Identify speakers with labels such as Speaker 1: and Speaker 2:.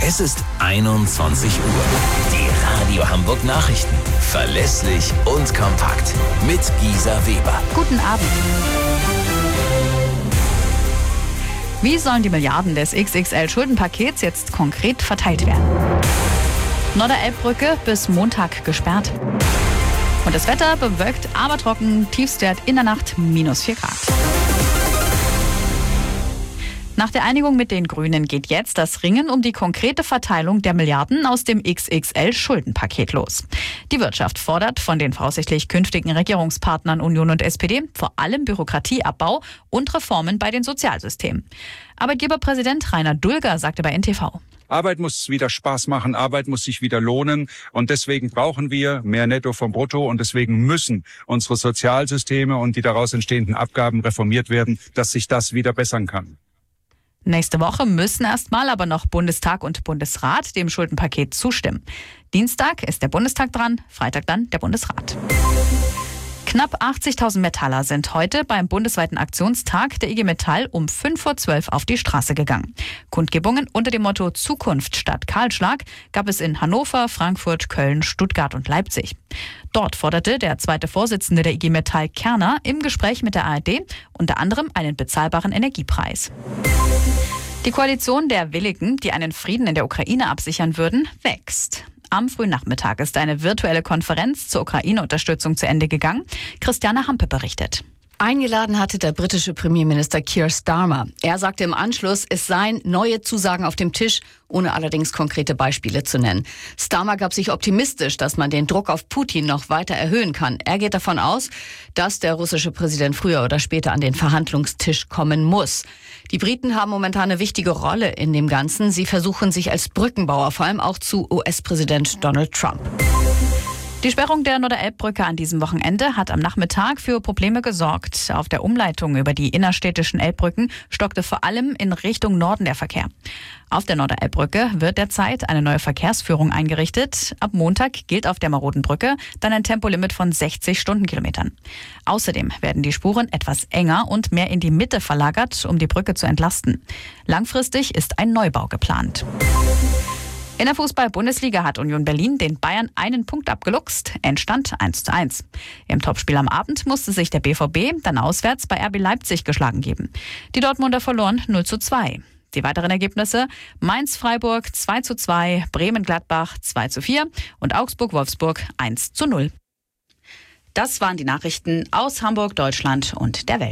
Speaker 1: Es ist 21 Uhr. Die Radio Hamburg Nachrichten. Verlässlich und kompakt. Mit Gisa Weber.
Speaker 2: Guten Abend. Wie sollen die Milliarden des XXL-Schuldenpakets jetzt konkret verteilt werden? Norderelbbrücke bis Montag gesperrt. Und das Wetter bewölkt, aber trocken, Tiefstwert in der Nacht -4 Grad. Nach der Einigung mit den Grünen geht jetzt das Ringen um die konkrete Verteilung der Milliarden aus dem XXL-Schuldenpaket los. Die Wirtschaft fordert von den voraussichtlich künftigen Regierungspartnern Union und SPD vor allem Bürokratieabbau und Reformen bei den Sozialsystemen. Arbeitgeberpräsident Rainer Dulger sagte bei NTV:
Speaker 3: Arbeit muss wieder Spaß machen, Arbeit muss sich wieder lohnen und deswegen brauchen wir mehr Netto vom Brutto und deswegen müssen unsere Sozialsysteme und die daraus entstehenden Abgaben reformiert werden, dass sich das wieder bessern kann.
Speaker 2: Nächste Woche müssen erstmal aber noch Bundestag und Bundesrat dem Schuldenpaket zustimmen. Dienstag ist der Bundestag dran, Freitag dann der Bundesrat. Knapp 80.000 Metaller sind heute beim bundesweiten Aktionstag der IG Metall um 5:12 Uhr auf die Straße gegangen. Kundgebungen unter dem Motto Zukunft statt Kahlschlag gab es in Hannover, Frankfurt, Köln, Stuttgart und Leipzig. Dort forderte der zweite Vorsitzende der IG Metall, Kerner, im Gespräch mit der ARD unter anderem einen bezahlbaren Energiepreis. Die Koalition der Willigen, die einen Frieden in der Ukraine absichern würden, wächst. Am frühen Nachmittag ist eine virtuelle Konferenz zur Ukraine-Unterstützung zu Ende gegangen. Christiane Hampe berichtet.
Speaker 4: Eingeladen hatte der britische Premierminister Keir Starmer. Er sagte im Anschluss, es seien neue Zusagen auf dem Tisch, ohne allerdings konkrete Beispiele zu nennen. Starmer gab sich optimistisch, dass man den Druck auf Putin noch weiter erhöhen kann. Er geht davon aus, dass der russische Präsident früher oder später an den Verhandlungstisch kommen muss. Die Briten haben momentan eine wichtige Rolle in dem Ganzen. Sie versuchen sich als Brückenbauer, vor allem auch zu US-Präsident Donald Trump.
Speaker 2: Die Sperrung der Norderelbbrücke an diesem Wochenende hat am Nachmittag für Probleme gesorgt. Auf der Umleitung über die innerstädtischen Elbbrücken stockte vor allem in Richtung Norden der Verkehr. Auf der Norderelbbrücke wird derzeit eine neue Verkehrsführung eingerichtet. Ab Montag gilt auf der maroden Brücke dann ein Tempolimit von 60 Stundenkilometern. Außerdem werden die Spuren etwas enger und mehr in die Mitte verlagert, um die Brücke zu entlasten. Langfristig ist ein Neubau geplant. In der Fußball-Bundesliga hat Union Berlin den Bayern einen Punkt abgeluchst. Endstand 1:1. Im Topspiel am Abend musste sich der BVB dann auswärts bei RB Leipzig geschlagen geben. Die Dortmunder verloren 0:2. Die weiteren Ergebnisse: Mainz-Freiburg 2:2, Bremen-Gladbach 2:4 und Augsburg-Wolfsburg 1:0. Das waren die Nachrichten aus Hamburg, Deutschland und der Welt.